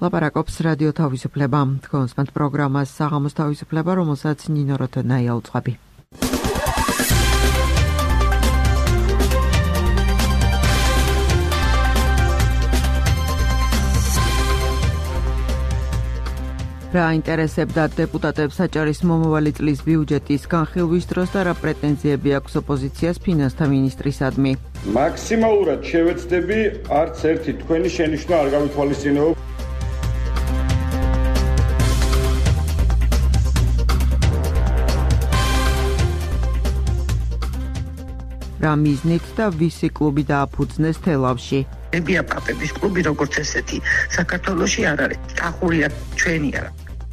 ლაპარაკობს რადიო თავისუფლება. თქვენს პროგრამას საღამოს თავისუფლება, რომელსაც ნინო როთენაი აუწყები. რა ინტერესებდა დეპუტატებს საჭარის მომავალი წლის ბიუჯეტის განხილვის დროს და რა პრეტენზიები აქვს ოპოზიციას ფინანსთა მინისტრისადმი. მაქსიმალურად შევეცდები არც ერთი თქვენი შენიშვნა არ გავითვალისწინებო. რა მიზნით და ვისი კლუბი დააფუძნეს თელავში. ებია პაპების კლუბი როგორც ესეთი საქართველოში არ არის. ტახულია ჩვენი არა.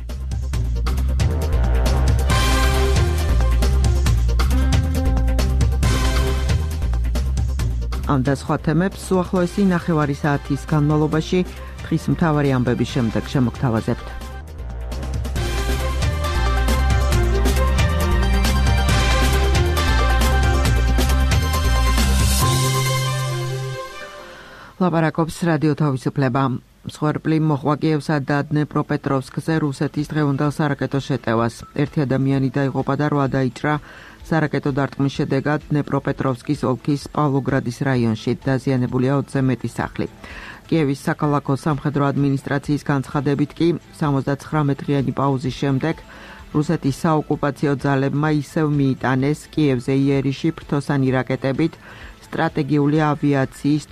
ამ და სხვა თემებს უახლოესი ნახევარი საათის განმავლობაში დღის მთავარი ამბების შემდეგ შემოგთავაზებთ. ლაპარაკობს რადიო თავისუფლება. მსხვერპლი მოჰყვა კიევსა და დნეპროპეტროვსკზე რუსეთის დღევანდელ სარაკეტო შეტევას. ერთი ადამიანი დაიღუპა და 8 დაიჭრა სარაკეტო დარტყმის შედეგად დნეპროპეტროვსკის ოლქის პავლოგრადის რაიონში. დაზიანებულია 20-ზე მეტი სახლი. კიევის საქალაქო სამხედრო ადმინისტრაციის განცხადებით კი 79 დღიანი პაუზის შემდეგ რუსეთის საოკუპაციო ძალებმა ისევ მიიტანეს კიევზე იერიში ფრთოსანი რაკეტებით სტრატეგიული ავიაციის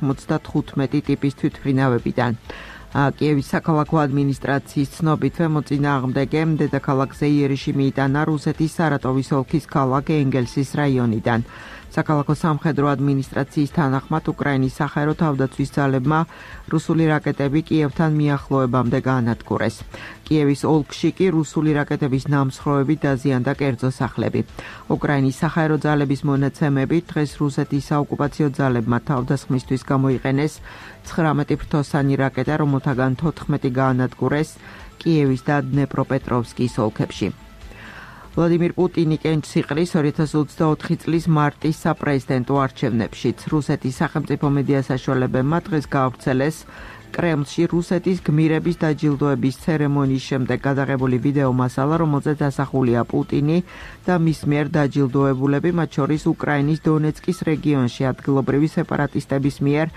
Tu-95 ტიპის თვითმფრინავებიდან. კიევის საქალაქო ადმინისტრაციის ცნობით მოწინააღმდეგემ დედაქალაქზე იერიში მიიტანა რუსეთის სარატოვის ოლქის ქალაქ ენგელსის რაიონიდან. საქალაქო სამხედრო ადმინისტრაციის თანახმად უკრაინის საჰაერო თავდაცვის ძალებმა რუსული რაკეტები კიევთან მიახლოებამდე გაანადგურეს. კიევის ოლქში კი რუსული რაკეტების ნამსხვრევებით დაზიანდა კერძო სახლები. უკრაინის საჰაერო ძალების მონაცემებით დღეს რუსეთის საოკუპაციო ძალებმა თავდასხმისთვის გამოიყენეს 19 ფრთოსანი რაკეტა, რომელთაგან 14 გაანადგურეს კიევის და დნეპროპეტროვსკის ოლქებში. ვლადიმირ პუტინი კენჭს იყრის 2024 წლის მარტის საპრეზიდენტო არჩევნებშიც. რუსეთის სახელმწიფო მედია საშუალებებმა დღეს გაავრცელეს კრემლში რუსეთის გმირების დაჯილდოების ცერემონიის შემდეგ გადაღებული ვიდეო მასალა, რომელზეც ასახულია პუტინი და მის მიერ დაჯილდოებულები, მათ შორის უკრაინის დონეცკის რეგიონში ადგილობრივი სეპარატისტების მიერ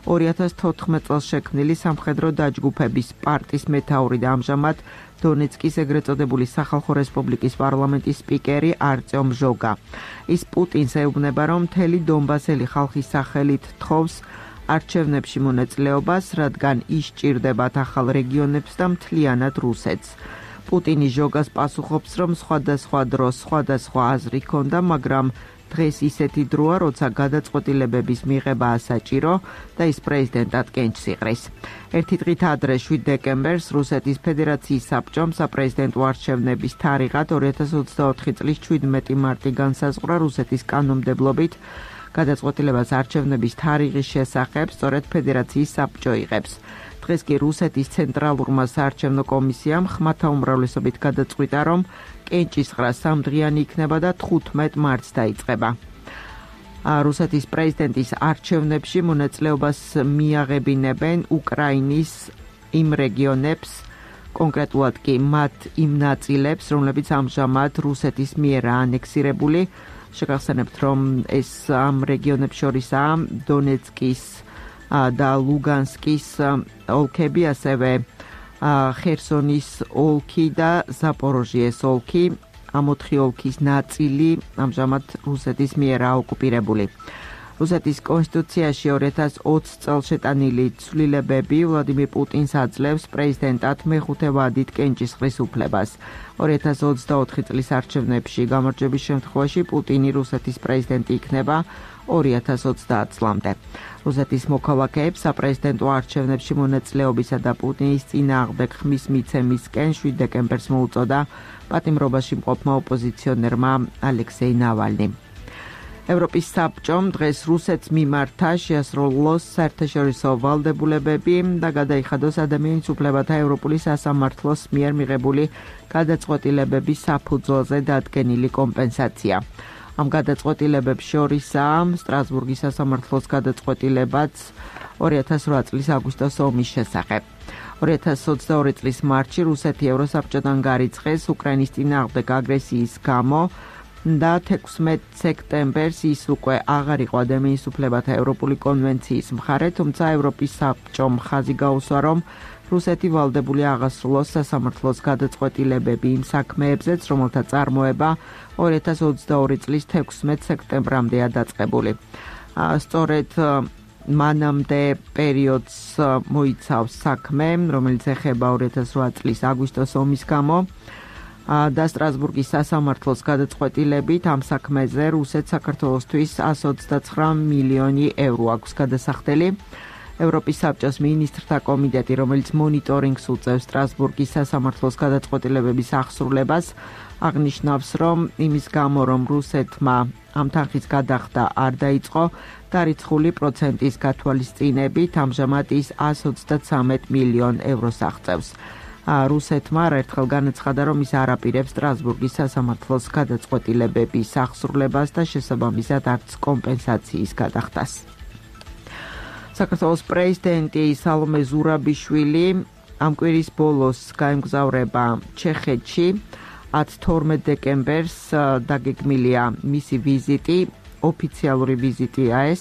2014 წელს შექმნილი სამხედრო დაჯგუფების პარტიის მეთაური და ამჟამად დონეცკის ეგრეთ წოდებული სახალხო რესპუბლიკის პარლამენტის სპიკერი არწიომ ჟოგა. ის პუტინს ეუბნება, რომ მთელი დონბასელი ხალხის სახელით თხოვს არჩევნებში მონაწილეობას, რადგან ის ჭირდებათ ახალ რეგიონებს და მთლიანად რუსეთს. პუტინი ჟოგას პასუხობს, რომ სხვადასხვა დროს სხვადასხვა აზრი ჰქონდა, მაგრამ დღეს ისეთი დროა, როცა გადაწყვეტილებების მიღებაა საჭირო და ის პრეზიდენტად კენჭს იყრის. ერთი დღით ადრე 7 დეკემბერს რუსეთის ფედერაციის საბჭომ საპრეზიდენტო არჩევნების თარიღად 2024 წლის 17 მარტი განსაზღვრა რუსეთის კანონმდებლობით გადაწყვეტილებას არჩევნების თარიღის შესახებ სწორედ ფედერაციის საბჭო იღებს. დღეს კი რუსეთის ცენტრალურმა საარჩევნო კომისიამ ხმათა უმრავლესობით გადაწყვიტა, რომ კენჭისყრა 3 დღიანი იქნება და 15 მარტს დაიწყება. რუსეთის პრეზიდენტის არჩევნებში მონაწილეობას მიაღებინებენ უკრაინის იმ რეგიონებს, კონკრეტულად კი მათ იმ ნაწილებს, რომლებიც ამჟამად რუსეთის მიერ ანექსირებული. შეგახსენებთ, რომ ეს ამ რეგიონებს შორისაა დონეცკის და ლუგანსკის ოლქები, ასევე ხერსონის ოლქი და ზაპოროჟიეს ოლქი. ამ 4 ოლქის ნაწილი ამჟამად რუსეთის მიერაა ოკუპირებული. რუსეთის კონსტიტუციაში 2020 წელს შეტანილი ცვლილებები ვლადიმირ პუტინს აძლევს პრეზიდენტად მეხუთე ვადით კენჭისყრის უფლებას. 2024 წლის არჩევნებში გამარჯვების შემთხვევაში პუტინი რუსეთის პრეზიდენტი იქნება 2030 წლამდე. რუსეთის მოქალაქეებს საპრეზიდენტო არჩევნებში მონაწილეობისა და პუტინის წინააღმდეგ ხმის მიცემისკენ 7 დეკემბერს მოუწოდა პატიმრობაში მყოფმა ოპოზიციონერმა ალექსეი ნავალნი. ევროპის საბჭომ დღეს რუსეთს მიმართა შეასრულოს საერთაშორისო ვალდებულებები და გადაიხადოს ადამიანის უფლებათა ევროპული სასამართლოს მიერ მიღებული გადაწყვეტილებების საფუძველზე დადგენილი კომპენსაცია. ამ გადაწყვეტილებებს შორისაა სტრასბურგის სასამართლოს გადაწყვეტილებაც 2008 წლის აგვისტოს ომის შესახებ. 2022 წლის მარტში რუსეთი ევროსაბჭოდან გარიცხეს უკრაინის წინააღმდეგ აგრესიის გამო და 16 სექტემბერს ის უკვე აღარ იყო ადამიანის უფლებათა ევროპული კონვენციის მხარე, თუმცა ევროპის საბჭომ ხაზი გაუსვა, რომ რუსეთი ვალდებული აღასრულოს სასამართლოს გადაწყვეტილებები იმ საქმეებზეც, რომელთა წარმოება 2022 წლის 16 სექტემბრამდეა დაწყებული. სწორედ მანამდე პერიოდს მოიცავს საქმე, რომელიც ეხება 2008 წლის აგვისტოს ომის გამო და სტრასბურგის სასამართლოს გადაწყვეტილებით ამ საქმეზე რუსეთს საქართველოსთვის 129 მილიონი ევრო აქვს გადასახდელი. ევროპის საბჭოს მინისტრთა კომიტეტი, რომელიც მონიტორინგს უწევს სტრასბურგის სასამართლოს გადაწყვეტილებების აღსრულებას, აღნიშნავს, რომ იმის გამო, რომ რუსეთმა ამ თანხის გადახდა არ დაიწყო, დარიცხული პროცენტის გათვალისწინებით ამჟამად ის 133 მილიონ ევროს აღწევს. რუსეთმა არაერთხელ განაცხადა, რომ ის არ აპირებს სტრასბურგის სასამართლოს გადაწყვეტილებების აღსრულებას და შესაბამისად არც კომპენსაციის გადახდას. საქართველოს პრეზიდენტი სალომე ზურაბიშვილი ამ კვირის ბოლოს გაემგზავრება ჩეხეთში. 12 დეკემბერს დაგეგმილია მისი ვიზიტი, ოფიციალური ვიზიტია ეს.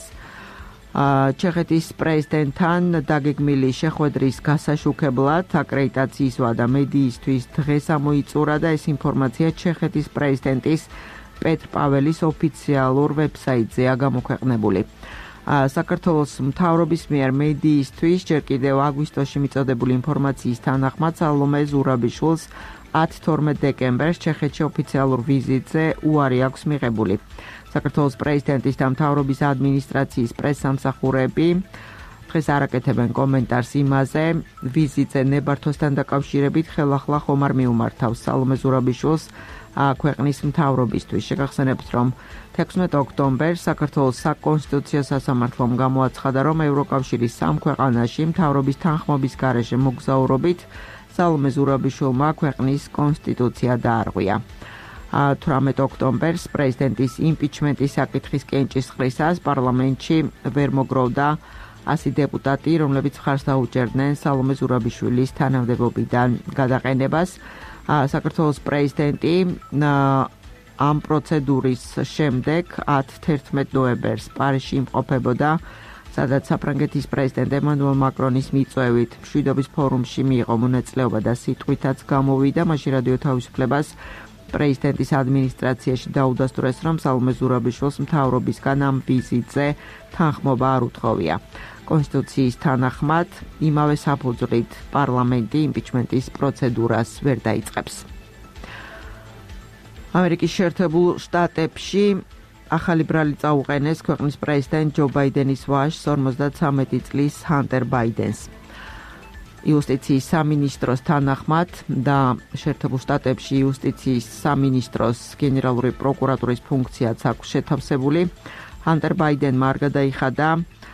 ჩეხეთის პრეზიდენტთან დაგეგმილი შეხვედრის გასაშუქებლად აკრედიტაციისვა და მედიისთვის დღეს ამოიწურა და ეს ინფორმაცია ჩეხეთის პრეზიდენტის პეტრ პაველის ოფიციალურ ვებსაიტზეა გამოქვეყნებული. საქართველოს მთავრობის მიერ მედიისთვის ჯერ კიდევ აგვისტოში მიწოდებული ინფორმაციის თანახმად სალომე ზურაბიშვილს 12 დეკემბერს ჩეხეთში ოფიციალურ ვიზიტზე უარი აქვს მიღებული. საქართველოს პრეზიდენტის და მთავრობის ადმინისტრაციის პრესსამსახურები დღეს არ აკეთებენ კომენტარს იმაზე, ვიზიტზე ნებართვასთან დაკავშირებით ხელახლა ხომ არ მიუმართავს სალომე ზურაბიშვილს ქვეყნის მთავრობისთვის. შეგახსენებთ, რომ 16 ოქტომბერს საქართველოს საკონსტიტუციო სასამართლომ გამოაცხადა, რომ ევროკავშირის სამ ქვეყანაში მთავრობის თანხმობის გარეშე მოგზაურობით სალომე ზურაბიშვილმა ქვეყნის კონსტიტუცია დაარღვია. 18 ოქტომბერს პრეზიდენტის იმპიჩმენტის საკითხის კენჭისყრისას პარლამენტში ვერ მოგროვდა 100 დეპუტატი, რომლებიც მხარს დაუჭერდნენ სალომე ზურაბიშვილის თანამდებობიდან გადაყენებას. საქართველოს პრეზიდენტი ამ პროცედურის შემდეგ 11 ნოემბერს პარიზში იმყოფებოდა, სადაც საფრანგეთის პრეზიდენტ ემანუელ მაკრონის მიწვევით მშვიდობის ფორუმში მიიღო მონაწილეობა და სიტყვითაც გამოვიდა. მაშინ რადიო თავისუფლებას პრეზიდენტის ადმინისტრაციაში დაუდასტურეს, რომ სალომე ზურაბიშვილს მთავრობისგან ამ ვიზიტზე თანხმობა არ უთხოვია. კონსტიტუციის თანახმად იმავე საფუძვლით პარლამენტი იმპიჩმენტის პროცედურას ვერ დაიწყებს. ამერიკის შეერთებულ შტატებში ახალი ბრალი წაუყენეს ქვეყნის პრეზიდენტ ჯო ბაიდენის ვაჟს 53 წლის ჰანტერ ბაიდენს. იუსტიციის სამინისტროს თანახმად და შეერთებულ შტატებში იუსტიციის სამინისტროს გენერალური პროკურატურის ფუნქციაც აქვს შეთავსებული. ჰანტერ ბაიდენმა არ გადაიხადა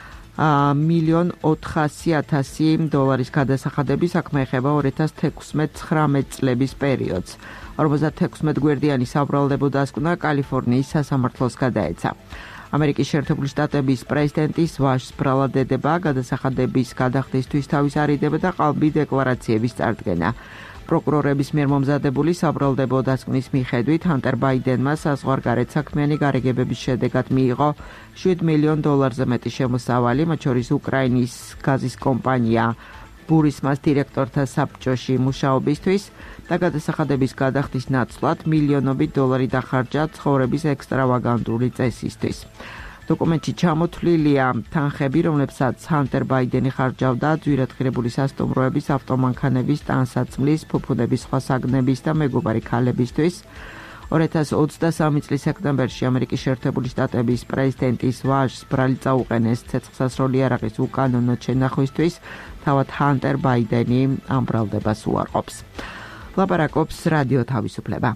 $1,400,000 გადასახადები, საქმე ეხება 2016-19 წლების პერიოდს. 56 გვერდიანი საბრალდებო დასკვნა კალიფორნიის სასამართლოს გადაეცა. ამერიკის შეერთებული შტატების პრეზიდენტის ვაჟს ბრალად ედება გადასახადების გადახდისთვის თავის არიდება და ყალბი დეკლარაციების წარდგენა. პროკურორების მიერ მომზადებული საბრალდებო დასკვნის მიხედვით ჰანტერ ბაიდენმა საზღვარგარეთ საქმიანი გარიგებების შედეგად მიიღო $7 მილიონ მეტი შემოსავალი, მათ შორის უკრაინის გაზის კომპანია ბურისმას დირექტორთა საბჭოში მუშაობისთვის და გადასახადების გადახდის ნაცვლად მილიონობით დოლარი დახარჯა ცხოვრების ექსტრავაგანტული წესისთვის. დოკუმენტში ჩამოთვლილია თანხები, რომლებსაც ჰანტერ ბაიდენი ხარჯავდა ძვირადღირებული სასტუმროების, ავტომანქანების, ტანსაცმლის, ფუფუნების, სხვა საგნების და მეგობარი ქალებისთვის. 2023 წლის სექტემბერში ამერიკის შეერთებული შტატების პრეზიდენტის ვაჟს ბრალი წაუყენეს ცეცხლსასროლი იარაღის უკანონოდ შენახვისთვის, თავად ჰანტერ ბაიდენი ამ ბრალდებას უარყოფს. ლაპარაკობს რადიო თავისუფლება.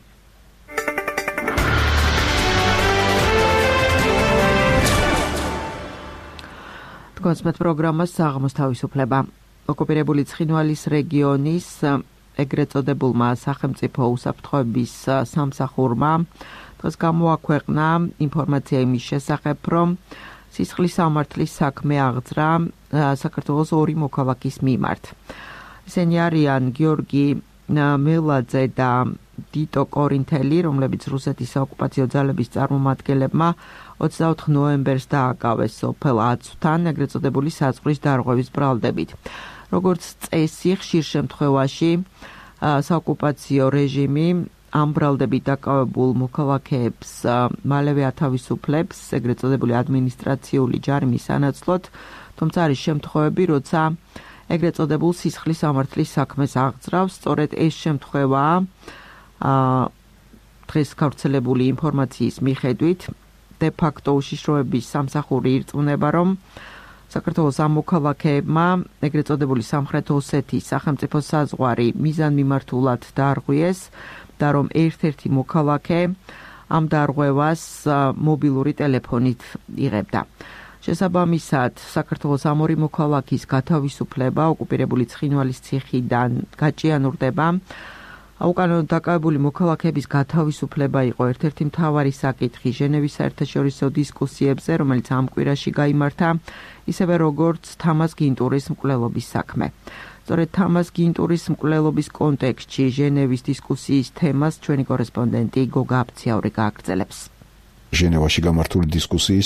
კონსმეთ პროგრამას საღამოს თავისუფლება. ოკუპირებული ცხინვალის რეგიონის ეგრეთ წოდებულმა სახელმწიფო უსაფრთხოების სამსახურმა დღეს გამოაქვეყნა ინფორმაცია იმის შესახებ, რომ სისხლის სამართლის საქმე აღძრა საქართველოს 2 მოქალაქის მიმართ. ისინი არიან გიორგი მელაძე და დიტო კორინთელი, რომლებიც რუსეთის საოკუპაციო ძალების წარმომადგენლებმა 24 ნოემბერს დააკავეს სოფელ აცვთან, ეგრეთ წოდებული საზღვრის დარღვევის ბრალდებით. როგორც წესი, ხშირ შემთხვევაში საოკუპაციო რეჟიმი ამ ბრალდებით დაკავებულ მოქალაქეებს მალევე ათავისუფლებს, ეგრეთ წოდებული ადმინისტრაციული ჯარიმის სანაცვლოდ, თუმცა არის შემთხვევები, როცა ეგრეთ წოდებულ სისხლის სამართლის საქმეს აღძრავს. სწორედ ეს შემთხვევაა დღეს გავრცელებული ინფორმაციის მიხედვით de facto უშიშროების სამსახური ირწმუნება, რომ საქართველოს ამ მოქალაქეებმა ეგრეთ წოდებული სამხრეთ ოსეთის სახელმწიფო საზღვარი მიზანმიმართულად დაარღვიეს და რომ ერთ-ერთი მოქალაქე ამ დარღვევას მობილური ტელეფონით იღებდა. შესაბამისად, საქართველოს ამ ორი მოქალაქის გათავისუფლება ოკუპირებული ცხინვალის ციხიდან გაჭიანურდება. უკანონოდ დაკავებული მოქალაქეების გათავისუფლება იყო ერთ-ერთი მთავარი საკითხი ჟენევის საერთაშორისო დისკუსიებზე, რომელიც ამ კვირაში გაიმართა, ისევე როგორც თამაზ გინტურის მკვლელობის საქმე. სწორედ თამაზ გინტურის მკვლელობის კონტექსტში ჟენევის დისკუსიის თემას ჩვენი კორესპონდენტი გოგა აფციაური გააგრძელებს. ჟენევაში გამართული დისკუსიის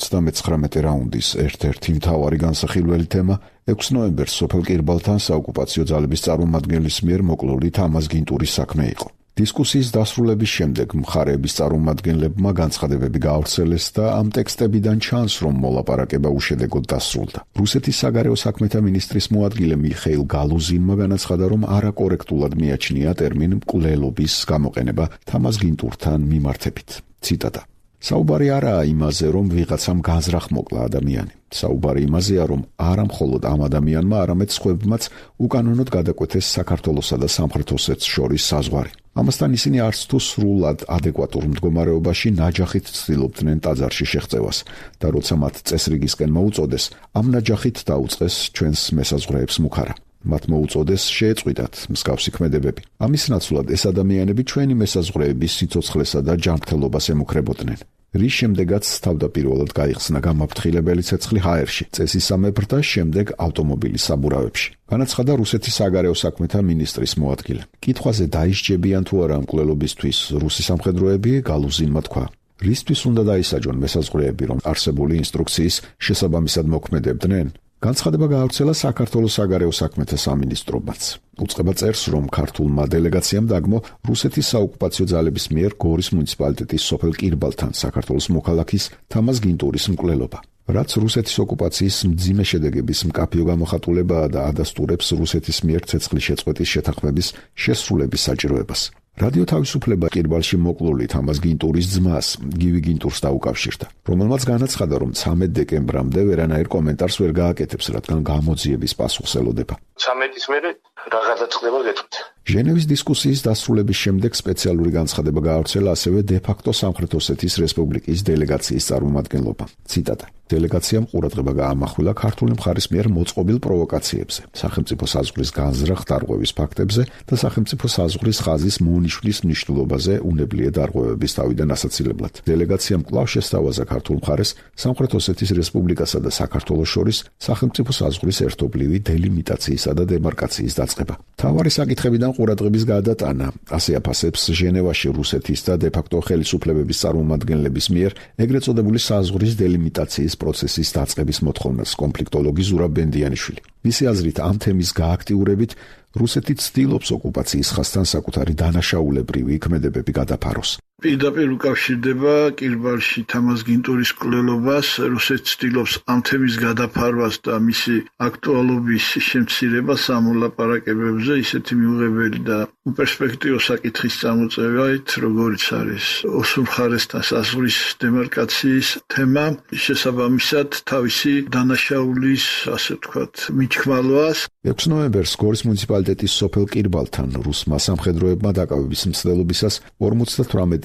59 რაუნდის ერთ-ერთი მთავარი განსახილველი თემა 6 ნოემბერს სოფელ კირბალთან საოკუპაციო ძალების წარმომადგენლის მიერ მოკლული თამაზ გინტურის საქმე იყო. დისკუსიის დასრულების შემდეგ მხარეების წარმომადგენლებმა განცხადებები გაავრცელეს და ამ ტექსტებიდან ჩანს, რომ მოლაპარაკება უშედეგოდ დასრულდა. რუსეთის საგარეო საქმეთა მინისტრის მოადგილე მიხეილ გალუზინმა განაცხადა, რომ არაკორექტულად მიაჩნია ტერმინ მკვლელობის გამოყენება თამაზ გინტურთან მიმართებით. ციტატა: საუბარი არაა იმაზე, რომ ვიღაცამ განზრახ მოკლა ადამიანი. საუბარი იმაზეა, რომ არა მხოლოდ ამ ადამიანმა, არამედ სხვებმაც უკანონოდ გადაკვეთეს საქართველოსა და სამხრეთ ოსეთს შორის საზღვარი. ამასთან ისინი არც თუ სრულად ადეკვატურ მდგომარეობაში ნაჯახით ცდილობდნენ ტაძარში შეღწევას და როცა მათ წესრიგისკენ მოუწოდეს, ამ ნაჯახით დაუწყეს ჩვენს მესაზღვრეებს მუქარა. მათ მოუწოდეს შეეწყვიტათ მსგავსი ქმედებები. ამის ნაცვლად ეს ადამიანები ჩვენი მესაზღვრეების სიცოცხლესა და ჯანმრთელობას ემუქრებოდნენ. რის შემდეგაც თავდაპირველად გაიხსნა გამაფრთხილებელი ცეცხლი ჰაერში, წესისამებრ და შემდეგ ავტომობილის საბურავებში. განაცხადა რუსეთის საგარეო საქმეთა მინისტრის მოადგილე. კითხვაზე დაისჯებიან თუ არა მკვლელობისთვის რუსი სამხედროები, გალუზინმა თქვა: რისთვის უნდა დაისაჯონ მესაზღვრეები, რომ არსებული ინსტრუქციის შესაბამისად მოქმედებდნენ? განცხადება გაავრცელა საქართველოს საგარეო საქმეთა სამინისტრომაც. უწყება წერს, რომ ქართულმა დელეგაციამ დაგმო რუსეთის საოკუპაციო ძალების მიერ გორის მუნიციპალიტეტის სოფელ კირბალთან საქართველოს მოქალაქის თამაზ გინტურის მკვლელობა. რაც რუსეთის ოკუპაციის მძიმე შედეგების მკაფიო გამოხატულებაა და ადასტურებს რუსეთის მიერ ცეცხლის შეწყვეტის შეთანხმების შესრულების საჭიროებას. რადიო თავისუფლება კირბალში მოკლული თამაზ გინტურის ძმას, გივი გინტურს დაუკავშირდა, რომელმაც განაცხადა, რომ 13 დეკემბრამდე ვერანაირ კომენტარს ვერ გააკეთებს, რადგან გამოძიების პასუხს ელოდება. 13-ის მერე რა გადაწყდება გეტყვით. ჟენევის დისკუსიის დასრულების შემდეგ სპეციალური განცხადება გაავრცელა ასევე დე-ფაქტო სამხრეთ ოსეთის რესპუბლიკის დელეგაციის წარმომადგენლობამ. ციტატა: დელეგაციამ ყურადღება გაამახვილა ქართული მხარის მიერ მოწყობილ პროვოკაციებზე, სახელმწიფო საზღვრის განზრახ დარღვევის ფაქტებზე და სახელმწიფო საზღვრის ხაზის მონიშნის მნიშვნელობაზე უნებლიე დარღვევების თავიდან ასაცილებლად. დელეგაციამ კვლავ შესთავაზა ქართულ მხარეს სამხრეთ ოსეთის რესპუბლიკასა და საქართველოს შორის სახელმწიფო საზღვრის ერთობლივი დელიმიტაციისა და დემარკაციის დაწყება. მთავარი საკითხებიდან ყურადღების გადატანა, ასე აფასებს ჟენევაში რუსეთის და დე-ფაქტო ხელისუფლებების წარმომადგენლების მიერ ეგრეთ წოდებული საზღვრის დელიმიტაციის პროცესის დაწყების მოთხოვნას კონფლიქტოლოგი ზურაბ ბენდიანიშვილი. მისი აზრით, ამ თემის გააქტიურებით რუსეთი ცდილობს ოკუპაციის ხაზთან საკუთარი დანაშაულებრივი ქმედებები გადაფაროს. პირდაპირ უკავშირდება კირბალში თამაზ გინტურის მკვლელობას, რუსეთი ცდილობს ამ თემის გადაფარვას და მისი აქტუალობის შემცირებას ამ მოლაპარაკებებზე, ისეთი მიუღებელი და უპერსპექტივო საკითხის წამოწევით, როგორიც არის ოსურ მხარესთან საზღვრის დემარკაციის თემა, შესაბამისად თავისი დანაშაულის, ასე ვთქვათ, მიჩქმალვას. 6 ნოემბერს გორის მუნიციპალიტეტის სოფელ კირბალთან რუსმა სამხედროებმა დაკავების მცდელობისას 58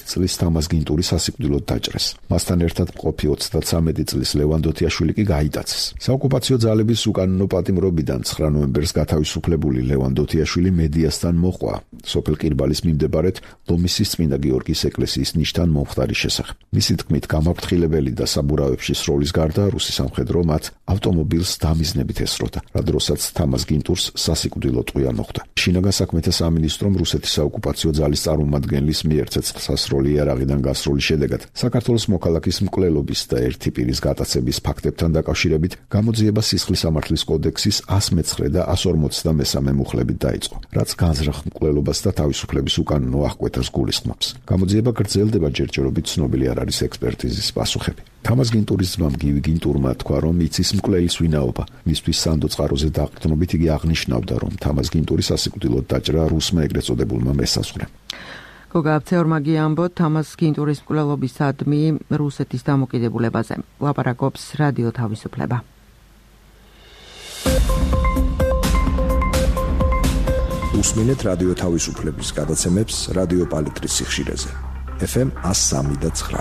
წლის თამაზ გინტური სასიკვდილოდ დაჭრეს. მასთან ერთად მყოფი 33 წლის ლევან დოთიაშვილი კი გაიტაცეს. საოკუპაციო ძალების უკანონო პატიმრობიდან 9 ნოემბერს გათავისუფლებული ლევან დოთიაშვილი მედიასთან მოყვა სოფელ ყირბალის მიმდებარედ ლომისის წმინდა გიორგის ეკლესიის ნიშთან მომხდარის შესახებ. მისი თქმით, გამაფრთხილებელი და საბურავებში სროლის გარდა რუსი სამხედრო მათ ავტომობილს დამიზნებით ესროდა, რა დროსაც თამაზ გინტურს სასიკვდილო ტყვია მოხვდა. შინაგან საქმეთა სამინისტრომ რუსეთის საოკუპაციო ძალის წარმომადგენლის მიერ ცეცხლსასროლი იარაღიდან გასროლის შედეგად საქართველოს მოქალაქის მკვლელობის და ერთი პირის გატაცების ფაქტებთან დაკავშირებით გამოძიება სისხლის სამართლის კოდექსის 109 და 153 მუხლებით დაიწყო, რაც განზრახ მკვლელობას და თავისუფლების უკანონო აღკვეთას გულისხმობს. გამოძიება გრძელდება, ჯერჯერობით ცნობილი არ არის ექსპერტიზის პასუხები. თამაზ გინტურის ძმამ გივი გინტურმა თქვა, რომ იცის მკვლელის ვინაობა. მისთვის სანდო წყაროზე დაყრდნობით იგი აღნიშნავდა, რომ თამაზ გინტურის სასიკვდილოდ დაჭრა რუსმა ეგრეთ წოდებულმა მესაზღვრემ. გოგაბცეორმა გიამბო თამაზ გინტურის მკვლელობის სადმი რუსეთის დამოკიდებულებაზე. ლაპარაკობს რადიო თავისუფლება. უსმინეთ რადიო თავისუფლების გადაცემებს რადიო პალიტრის სიხშირეზე. FM 103.9.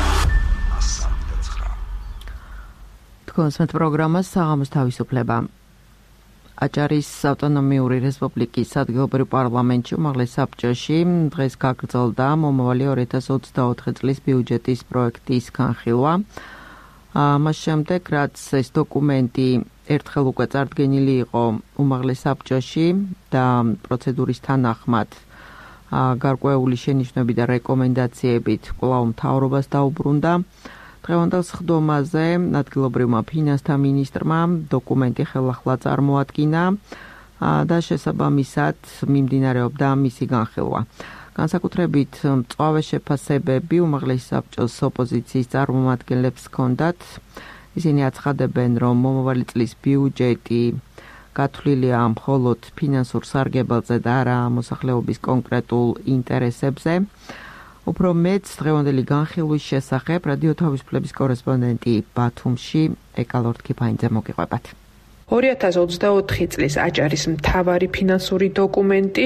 თქვენს პროგრამას საღამოს თავისუფლება. აჭარის ავტონომიური რესპუბლიკის ადგილობრივ პარლამენტში უმაღლეს საბჭოში დღეს გაგრძელდა მომავალი 2024 წლის ბიუჯეტის პროექტის განხილვა. მას შემდეგ, რაც ეს დოკუმენტი ერთხელ უკვე წარდგენილი იყო უმაღლეს საბჭოში და პროცედურის თანახმად გარკვეული შენიშვნები და რეკომენდაციებით კვლავ მთავრობას დაუბრუნდა. დღევანდელ სხდომაზე ადგილობრივმა ფინანსთა მინისტრმა დოკუმენტი ხელახლა წარმოადგინა და შესაბამისად მიმდინარეობდა მისი განხილვა. განსაკუთრებით მწვავე შეფასებები უმაღლეს საბჭოს ოპოზიციის წარმომადგენლებს ჰქონდათ. ისინი აცხადებენ, რომ მომავალი წლის ბიუჯეტი გათვლილია მხოლოდ ფინანსურ სარგებელზე და არა მოსახლეობის კონკრეტულ ინტერესებზე. უფრო მეც დღევანდელი განხილვის შესახებ რადიო თავისუფლების კორესპონდენტი ბათუმში ეკალორდ ქიფაინძე მოგიყვებათ. 2024 წლის აჭარის მთავარი ფინანსური დოკუმენტი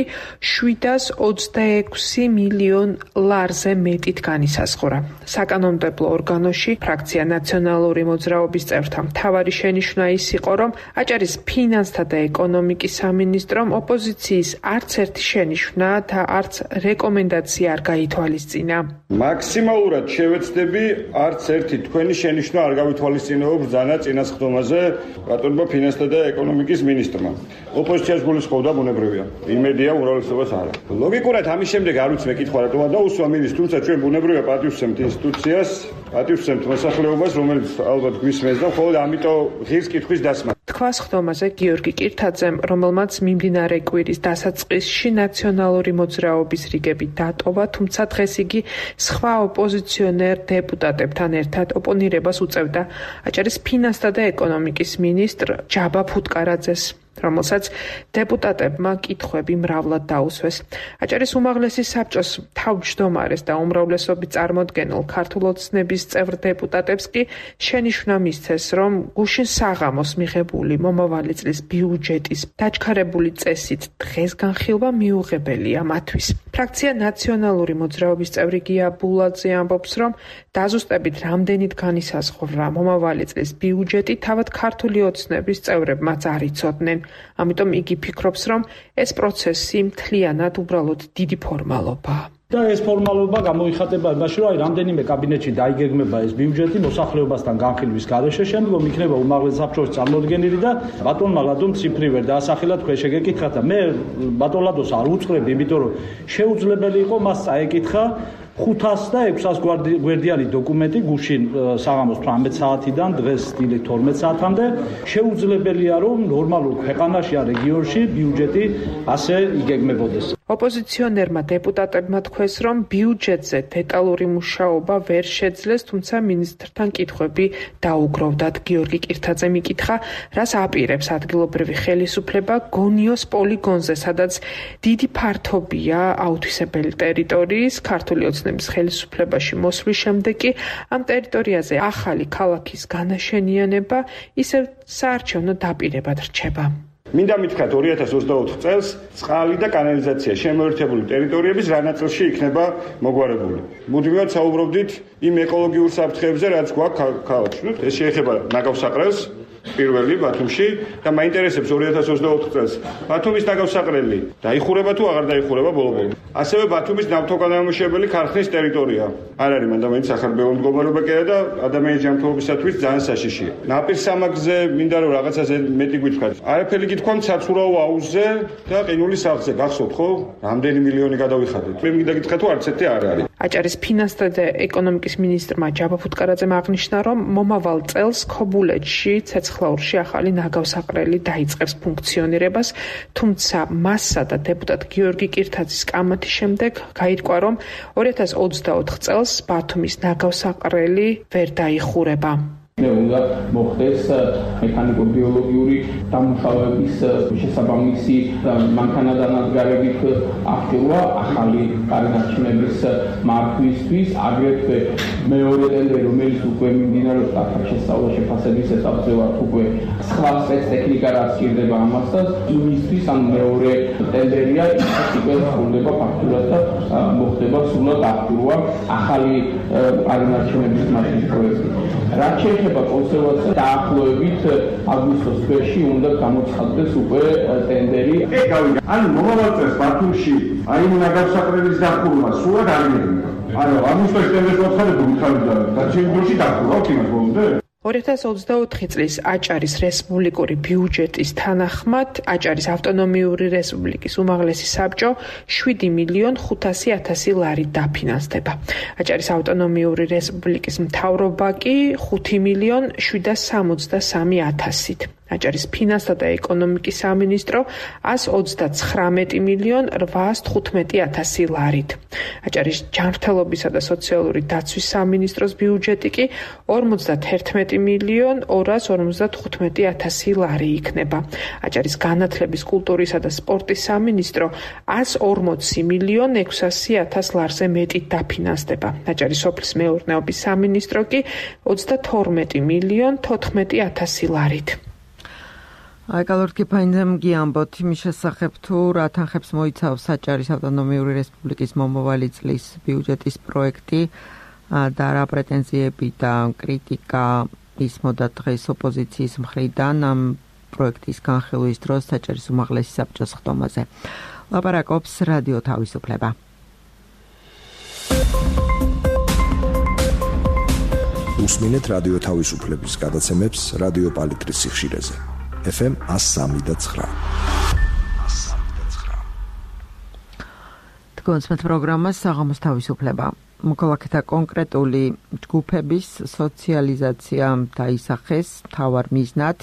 726 მილიონ ლარზე მეტით განისაზღვრა. საკანონმდებლო ორგანოში ფრაქცია ნაციონალური მოძრაობის წევრთა მთავარი შენიშვნა ის იყო, რომ აჭარის ფინანსთა და ეკონომიკის სამინისტრომ ოპოზიციის არც ერთი შენიშვნა და არც რეკომენდაცია არ გაითვალისწინა. მაქსიმალურად შევეცდები არც ერთი თქვენი შენიშვნა არ გავითვალისწინებო ბრძანა წინასხდომაზე რატომღა ფინანსთა და ეკონომიკის მინისტრმა. ოპოზიციას გულისხმობდა ბუნებრივია. იმედია უმრავლესობას არა. ლოგიკურად ამის შემდეგ არ ვიცი მეკითხვა რატომა დაუსვა მინისტრს, თუმცა ჩვენ ბუნებრივია პატივსცემთ ინსტიტუციას, პატივსცემთ მოსახლეობას, რომელიც ალბათ გვისმენს და მხოლოდ ამიტომ ღირს კითხვის დასმა. თქვა სხდომაზე გიორგი კირთაძემ, რომელმაც მიმდინარე კვირის დასაწყისში ნაციონალური მოძრაობის რიგები დატოვა, თუმცა დღეს იგი სხვა ოპოზიციონერ დეპუტატებთან ერთად ოპონირებას უწევდა აჭარის ფინანსთა და ეკონომიკის მინისტრ ჯაბა ფუტკარაძეს, რომელსაც დეპუტატებმა კითხვები მრავლად დაუსვეს. აჭარის უმაღლესი საბჭოს თავმჯდომარეს და უმრავლესობით წარმოდგენილ ქართულ ოცნების წევრ დეპუტატებს კი შენიშვნა მისცეს, რომ გუშინ საღამოს მიღებული მომავალი წლის ბიუჯეტის დაჩქარებული წესით დღეს განხილვა მიუღებელია მათთვის. ფრაქცია ნაციონალური მოძრაობის წევრი გია ბულაძე ამბობს, რომ დაზუსტებით რამდენით განისაზღვრა მომავალი წლის ბიუჯეტი, თავად ქართული ოცნების წევრებმაც არ იცოდნენ. ამიტომ იგი ფიქრობს, რომ ეს პროცესი მთლიანად უბრალოდ დიდი ფორმალობაა. და ეს ფორმალობა გამოიხატება იმაში, რომ რამდენიმე კაბინეტში დაიგეგმება ეს ბიუჯეტი მოსახლეობასთან განხილვის გარეშე, შემდგომ იქნება უმაღლეს საბჭოს წარმოდგენილი და ბატონმა ლადომ ციფრი ვერ დაასახელა თქვენ შეგეკითხათ და მე ბატონ ლადოს არ უწყრები, იმიტომ რომ შეუძლებელი იყო მას წაეკითხა 500 და 600 გვერდიანი დოკუმენტი გუშინ საღამოს 18 საათიდან დღეს დილით 12 საათამდე. შეუძლებელია რომ ნორმალურ ქვეყანაში ან რეგიონში ბიუჯეტი ასე იგეგმებოდეს. ოპოზიციონერმა დეპუტატებმა თქვეს, რომ ბიუჯეტზე დეტალური მუშაობა ვერ შეძლეს, თუმცა მინისტრთან კითხვები დაუგროვდათ. გიორგი კირთაძე მიკითხა, რას აპირებს ადგილობრივი ხელისუფლება გონიოს პოლიგონზე, სადაც დიდი ფართობია აუთვისებელი ტერიტორიის ქართული ოცნების ხელისუფლებაში მოსვლის შემდეგ კი ამ ტერიტორიაზე ახალი ქალაქის განაშენიანება ისევ საარჩევნო დაპირებად რჩება. მინდა მითხრათ 2024 წელს წყალი და კანალიზაცია შემოერთებული ტერიტორიების რა ნაწილში იქნება მოგვარებული. მუდმივად საუბრობდით იმ ეკოლოგიურ საფრთხეებზე, რაც გვაქვს ქალაქში. ეს შეეხება ნაგავსაყრელს პირველი ბათუმში და მაინტერესებს 2024 წელს ბათუმის ნაგავსაყრელი დაიხურება თუ აღარ დაიხურება ბოლო-ბოლო. ასევე ბათუმის ნავთობგადამამუშავებელი ქარხნის ტერიტორია. არ არის მანდამენტის ახალბეო მდგომარეობა კი და ადამიანის ჯანმრთელობისათვის ძალიან საშიშია. ნაპირსამაგზე მინდა რომ რაღაცაზე მეტი გითხრათ. არაფერი გითქვამ ცაცურაო აუზზე და ყინულის სახლზე გახსოვთ ხო? რამდენი მილიონი გადავიხადეთ. მე მინდა გითხრათ თუ არც ერთი არ არის. აჭარის ფინანსთა და ეკონომიკის ministrმა ჯაბა ფუტკარაძემ აღნიშნა, რომ მომავალ წელს ქობულეთში ცეცხლაურში ახალი ნაგავსაყრელი დაიწყებს ფუნქციონირებას, თუმცა მასსა და დეპუტატ გიორგი კირთაძის კამათის შემდეგ გაირკვა, რომ 2024 წელს ბათუმის ნაგავსაყრელი ვერ დაიხურება. უნდა მოხდეს მექანიკო-ბიოლოგიური დამუშავების შესაბამისი მანქანადანადგარებით აღჭურვა ახალი კარგარჩინების მართვისთვის, აგრეთვე მეორე ტენდერი, რომელიც უკვე მიმდინარეობს აქ შესწავლა შეფასების ეტაპზე ვართ უკვე სხვა სპეცტექნიკა რაც სჭირდება ამასაც, იმისთვის ან მეორე ტენდერია უკვე სრულდება ფაქტურად და მოხდება სრულად აღჭურვა ახალი კარგარჩინების მართვის პროექტი. რაც შეეხება კონსერვაციას, დაახლოებით აგვისტოს თვეში უნდა გამოცხადდეს უკვე ტენდერი. ანუ მომავალ წელს ბათუმში აი ნაგავსაყრელის დახურვა სულად არ მიეღება. ანუ აგვისტოს ტენდერს მოხდებული ხალხი და ჩემ დროში დახურვავთ იმას ბოლომდე? 2024 წლის აჭარის რესპუბლიკური ბიუჯეტის თანახმად აჭარის ავტონომიური რესპუბლიკის უმაღლესი საბჭო 7.500.000 ლარით დაფინანსდება. აჭარის ავტონომიური რესპუბლიკის მთავრობა კი 5.763.000-ით. აჭარის ფინანსთა და ეკონომიკის სამინისტრო 139.815.000 ლარით. აჭარის ჯანმრთელობისა და სოციალური დაცვის სამინისტროს ბიუჯეტი კი 51.255.000 ლარი იქნება. აჭარის განათლების, კულტურისა და სპორტის სამინისტრო 140.600.000 ლარზე მეტით დაფინანსდება. აჭარის სოფლის მეურნეობის სამინისტრო კი 32.014.000 ლარით. აიკალორ კიფაინძემ გიამბოთ იმის შესახებ თუ რა თანხებს მოიცავს აჭარის ავტონომიური რესპუბლიკის მომავალი წლის ბიუჯეტის პროექტი და რა პრეტენზიები და კრიტიკა ისმოდა დღეს ოპოზიციის მხრიდან ამ პროექტის განხილვის დროს აჭარის უმაღლესი საბჭოს ხდომაზე. ლაპარაკობს რადიო თავისუფლება. უსმინეთ რადიო თავისუფლების გადაცემებს რადიო პალიტრის სიხშირეზე. FM 103.9. თქვენს პროგრამას საღამოს თავისუფლება. მოქალაქეთა კონკრეტული ჯგუფების სოციალიზაცია დაისახეს მთავარ მიზნად.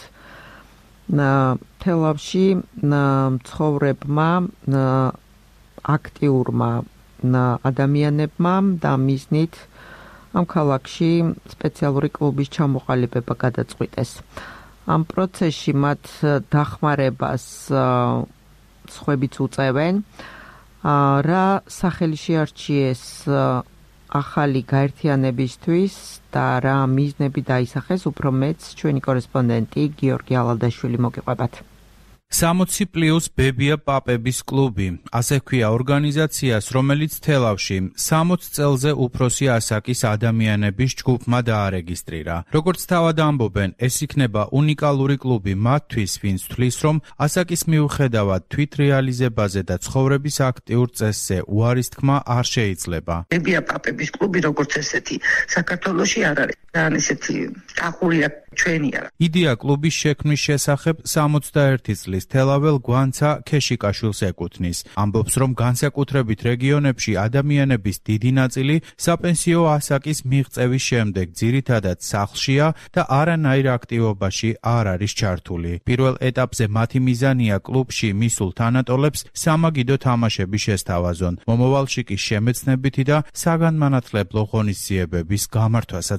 თელავში მცხოვრებმა აქტიურმა ადამიანებმა და მიზნით ამ ქალაქში სპეციალური კლუბის ჩამოყალიბება გადაწყვიტეს. ამ პროცესში მათ დახმარებას სხვებიც უწევენ. რა სახელი შეარჩიეს ახალი გაერთიანებისთვის და რა მიზნები დაისახეს, უფრო მეც ჩვენი კორესპონდენტი გიორგი ალადაშვილი მოგიყვებათ. 60+ ბებია პაპების კლუბი. ასე ქვია ორგანიზაციას, რომელიც თელავში 60 წელზე უფროსი ასაკის ადამიანების ჯგუფმა დაარეგისტრირა. როგორც თავად ამბობენ, ეს იქნება უნიკალური კლუბი მათთვის, ვინც თვლის, რომ ასაკის მიუხედავად თვითრეალიზებაზე და ცხოვრების აქტიურ წესზე უარის თქმა არ შეიძლება. ბებია პაპების კლუბი როგორც ესეთი საქართველოში არ არის. ძალიან ესეთი ტახურია ჩვენი არა. იდეა კლუბის შექმნის შესახებ 61 წლის თელაվել გვანცა ქეშიკაშვილს ეკუთვნის. ამბობს, რომ განსაკუთრებით რეგიონებში ადამიანების დიდი ნაწილი საპენსიო ასაკის მიღწევის შემდეგ ძირითადად სახლშია და არანაირ აქტივობაში არ არის ჩართული. პირველ ეტაპზე მათი მიზანია კლუბში მისულ თანატოლებს სამაგიდო თამაშები შესთავაზონ. მომავალში კი შემეცნებითი და საგანმანათლებლო ღონისძიებების გამართვასაც გეგმავენ.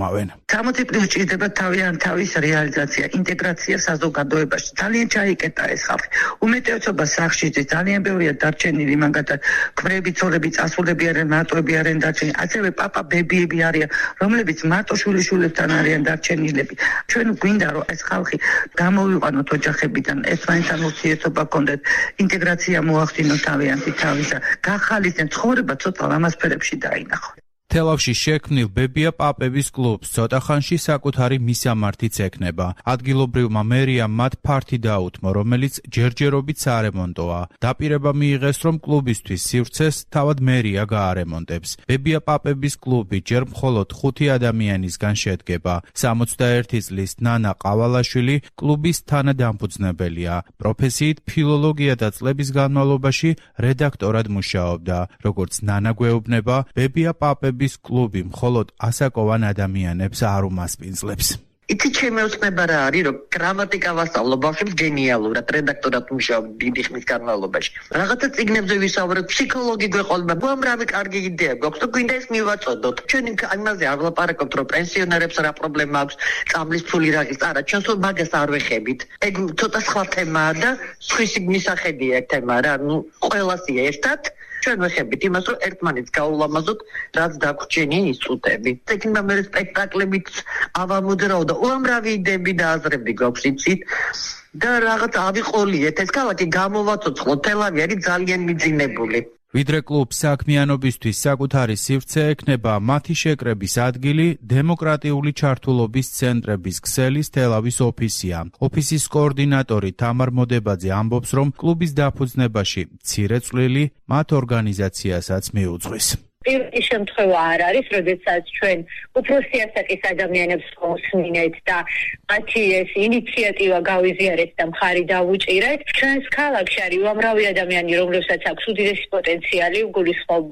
იხმავენ. 60+ ჭირდება თავის რეალიზაცია, ინტეგრაცია საზოგადოებაში. ძალიან ჩაიკეტა ეს ხალხი. უმეტესობა სახშიც ძალიან ბევრია დარჩენილი, მაგალითად, ქმრები, ცოლები, წასულები არიან, მარტოები არიან დარჩენილი. ასევე პაპა, ბებიები არიან, რომლებიც მარტო შვილიშვილებთან არიან დარჩენილები. ჩვენ გვინდა რომ ეს ხალხი გამოვიყვანოთ ოჯახებიდან, ერთმანეთთან ურთიერთობა გქონდეთ, ინტეგრაცია მოახდინოთ თავიანთი თავისა, გახალისდნენ ცხოვრება ცოტა ლამაზფერებში დაინახო. თელავში შექმნილ ბებია პაპების კლუბს ცოტა ხანში საკუთარი მისამართიც ექნება. ადგილობრივმა მერიამ მათ ფართი დაუთმო, რომელიც ჯერჯერობით საარემონტოა. დაპირება მიიღეს, რომ კლუბისთვის სივრცეს თავად მერია გაარემონტებს. ბებია პაპების კლუბი ჯერ მხოლოდ 5 ადამიანისგან შედგება. 61 წლის ნანა ყავალაშვილი კლუბის თანადამფუძნებელია. პროფესიით ფილოლოგია და წლების განმავლობაში რედაქტორად მუშაობდა. როგორც ნანა გვეუბნება, ბებია პაპების კლუბი მხოლოდ ასაკოვან ადამიანებს არ უმასპინძლებს. იცი ჩემი ოცნება რა არის, რომ გრამატიკა ვასწავლო ბავშვებს გენიალურად, რედაქტორად მუშაობ დიდი ხნის განმავლობაში. რაღაცა წიგნებზე ვისაუბრებ, ფსიქოლოგი გვეყოლება, უამრავი კარგი იდეა გვაქვს, რომ გვინდა ეს მივაწოდოთ. ჩვენ იმაზე არ ვლაპარაკობთ, რომ პენსიონერებს რა პრობლემა აქვს, წამლის ფული რა ის არა, ჩვენ სულ მაგას არ ვეხებით. ეგ ცოტა სხვა თემაა და სხვისი მისახედია ეს თემა რა, ყველასია ერთად. ჩვენ ვეხებით იმას, რომ ერთმანეთს გაულამაზოთ, რაც დაგვრჩენია ის წუთები. იქნება მე სპექტაკლებიც ავამოძრაო და უამრავი იდეები და აზრები გვაქვს იცით. და რაღაც ავიყოლიეთ, ეს ქალაქი გამოვაცოცხლოთ, თელავი არის ძალიან მიძინებული. ვიდრე კლუბს საქმიანობისთვის საკუთარი სივრცე ექნება, მათი შეკრების ადგილი დემოკრატიული ჩართულობის ცენტრების ქსელის თელავის ოფისია. ოფისის კოორდინატორი თამარ მოდებაძე ამბობს, რომ კლუბის დაფუძნებაში მცირე წვლილი მათ ორგანიზაციასაც მიუძღვის. პირველი შემთხვევა არ არის, როდესაც ჩვენ უფროსი ასაკის ადამიანებს ვსმინეთ და მათი ეს ინიციატივა გავიზიარეთ და მხარი დავუჭირეთ. ჩვენს ქალაქში არის უამრავი ადამიანი, რომლებსაც აქვს უდიდესი პოტენციალი, გულისხმობ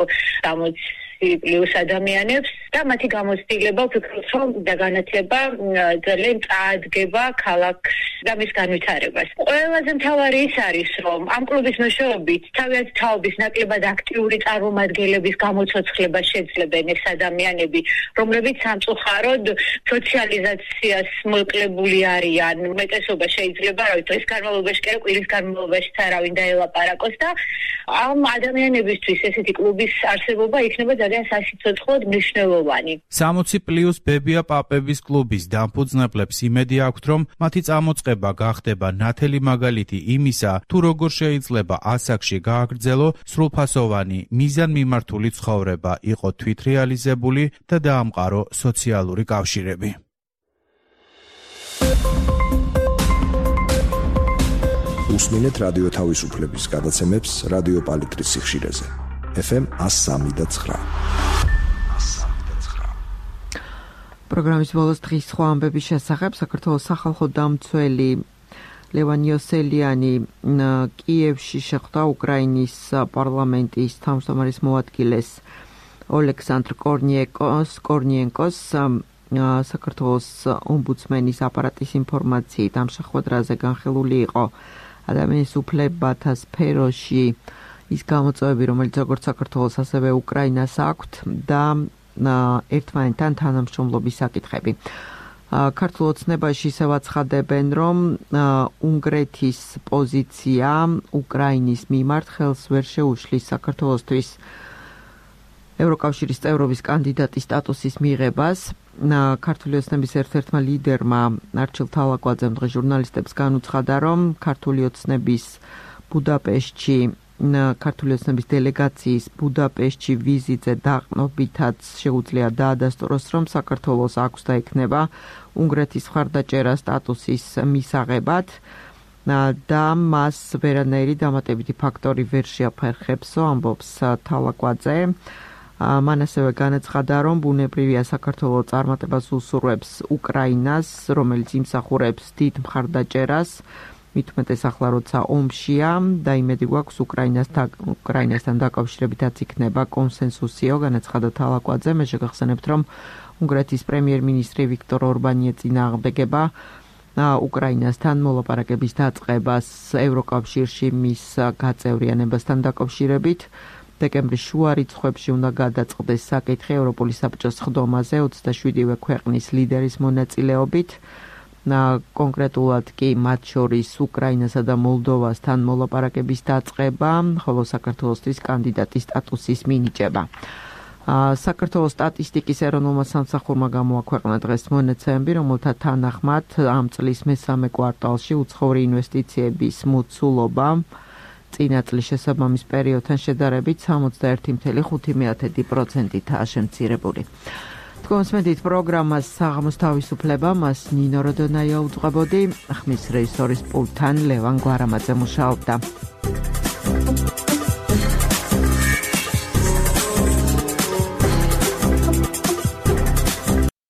პლუს ადამიანებს და მათი გამოცდილება ვფიქრობ, რომ და განათლება ძალიან წაადგება ქალაქს და მის განვითარებას. ყველაზე მთავარი ის არის, რომ ამ კლუბის მეშვეობით თავიანთი თაობის ნაკლებად აქტიური წარმომადგენლების გამოცოცხლება შეძლებენ ეს ადამიანები, რომლებიც სამწუხაროდ სოციალიზაციას მოკლებული არიან. უმეტესობა შეიძლება, რომ დღის განმავლობაში კი კვირის განმავლობაში არავინ დაელაპარაკოს და ამ ადამიანებისთვის ესეთი კლუბის არსებობა იქნება ძალიან სასიცოცხლოდ მნიშვნელოვანი. 60+ ბებია პაპების კლუბის დამფუძნებლებს იმედი აქვთ, რომ მათი წამოწყება გახდება ნათელი მაგალითი იმისა, თუ როგორ შეიძლება ასაკში გააგრძელო სრულფასოვანი, მიზანმიმართული ცხოვრება, იყო თვითრეალიზებული და დაამყარო სოციალური კავშირები. უსმინეთ რადიო თავისუფლების გადაცემებს რადიო პალიტრის სიხშირეზე. FM 103.9. პროგრამის ბოლოს დღის სხვა ამბების შესახებ საქართველოს სახალხო დამცველი ლევან იოსელიანი კიევში შეხვდა უკრაინის პარლამენტის თავმჯდომარის მოადგილეს ოლექსანდრ კორნიენკოს საქართველოს ომბუდსმენის აპარატის ინფორმაციით ამ შეხვედრაზე განხილული იყო ადამიანის უფლებათა სფეროში ის გამოწვევები, რომელიც როგორც საქართველოს, ასევე უკრაინას აქვთ და ერთმანეთთან თანამშრომლობის საკითხები. ქართულ ოცნებაში ისევ აცხადებენ, რომ უნგრეთის პოზიცია უკრაინის მიმართ ხელს ვერ შეუშლის საქართველოსთვის ევროკავშირის წევრობის კანდიდატის სტატუსის მიღებას. ქართული ოცნების ერთ-ერთმა ლიდერმა არჩილ თალაკვაძემ დღეს ჟურნალისტებს განუცხადა, რომ ქართული ოცნების ქართული ოცნების დელეგაციის ბუდაპეშტში ვიზიტზე დაყნობითაც შეუძლია დაადასტუროს, რომ საქართველოს აქვს და ექნება უნგრეთის მხარდაჭერა სტატუსის მისაღებად და მას ვერანაირი დამატებითი ფაქტორი ვერ შეაფერხებსო, ამბობს თალაკვაძე. მან ასევე განაცხადა, რომ ბუნებრივია საქართველოს წარმატებას უსურვებს უკრაინას, რომელიც იმსახურებს დიდ მხარდაჭერას, მით უმეტეს ახლა როცა ომშია და იმედი გვაქვს უკრაინასთან დაკავშირებითაც იქნება კონსენსუსიო, განაცხადა თალაკვაძე. მე შეგახსენებთ, რომ უნგრეთის პრემიერ-მინისტრი ვიქტორ ორბანი ეწინააღმდეგება უკრაინასთან მოლაპარაკების დაწყებას ევროკავშირში მის გაწევრიანებასთან დაკავშირებით დეკემბრის შუა რიცხვებში უნდა გადაწყდეს საკითხი ევროპული საბჭოს სხდომაზე 27-ვე ქვეყნის ლიდერის მონაწილეობით. კონკრეტულად კი მათ შორის უკრაინასა და მოლდოვასთან მოლაპარაკების დაწყება, ხოლო საქართველოსთვის კანდიდატის სტატუსის მინიჭება. საქართველოს სტატისტიკის ეროვნულმა სამსახურმა გამოაქვეყნა დღეს მონაცემები, რომელთა თანახმად ამ წლის მესამე კვარტალში უცხოური ინვესტიციების მოცულობა წინა წლის შესაბამის პერიოდთან შედარებით 61.5%-აა შემცირებული. თქვენს პროგრამას საღამოს თავისუფლება მას ნინო როდონაია უძღვებოდი, ხმის რეჟისორის პულტთან ლევან გვარამაძე მუშაობდა.